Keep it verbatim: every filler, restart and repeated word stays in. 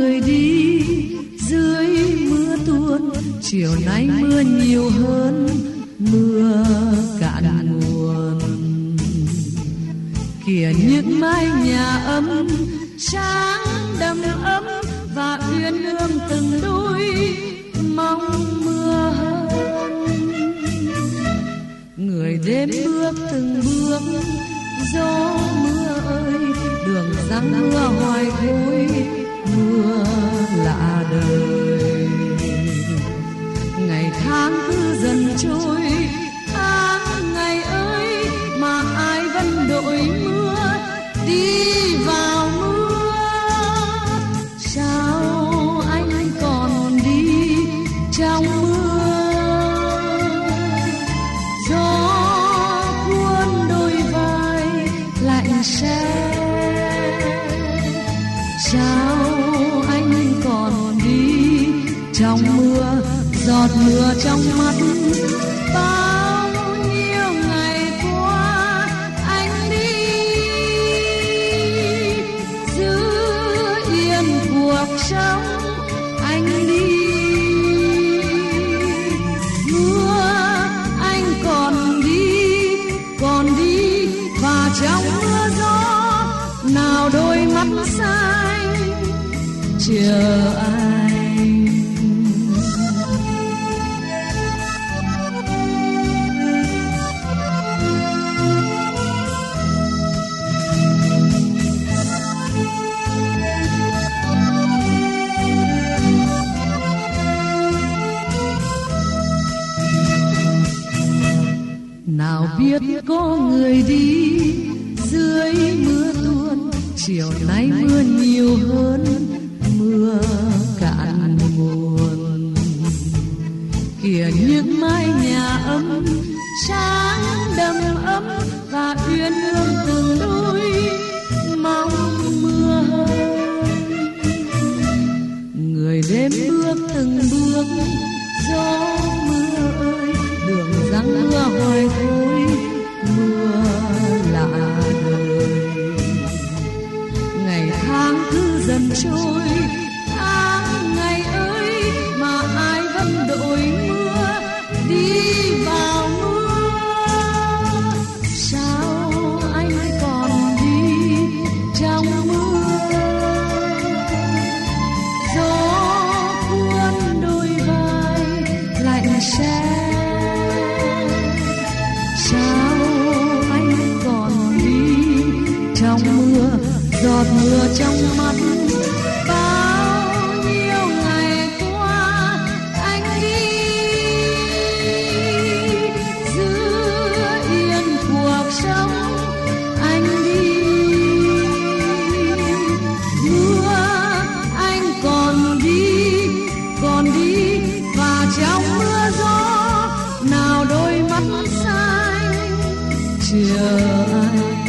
người đi dưới mưa tuôn, chiều nay mưa nhiều hơn, mưa cạn nguồn. Kìa những mái nhà ấm sáng đầm ấm và uyên ương từng đôi mong mưa hơn. Người đêm bước từng bước gió mưa ơi, đường răng mưa hoài thôi, mưa lạ đời. Ngày tháng cứ dần trôi, tháng ngày ơi mà ai vẫn đội mưa đi vào mưa. Sao anh còn đi trong mưa? Gió cuốn đôi vai lạnh xe. Sao anh còn đi trong mưa? Giọt mưa trong mắt. Bao nhiêu ngày qua anh đi giữ yên cuộc sống. Anh đi mưa, anh còn đi, còn đi và trong mưa gió nào đôi mắt xanh chờ anh. Nào biết có người đi dưới mưa tuôn, chiều nay mưa nhiều hơn, mưa cạn nguồn. Kìa những mái nhà ấm sáng đầm ấm và uyên ương từng đôi mong mưa hơn. Người đêm bước từng bước gió mưa ơi, đường răng mưa hoài thôi, mưa lạ đời. Ngày tháng cứ dần trôi, tháng ngày ơi mà ai vẫn đội mưa đi vào mưa. Sao anh còn đi trong mưa? Gió cuốn đôi vai lạnh xe. Sao anh còn đi trong mưa? Giọt mưa trong mắt. Bao nhiêu ngày qua anh đi giữ yên cuộc sống. Anh đi mưa, anh còn đi, còn đi và trong mưa gió nào đôi mắt xanh chờ anh.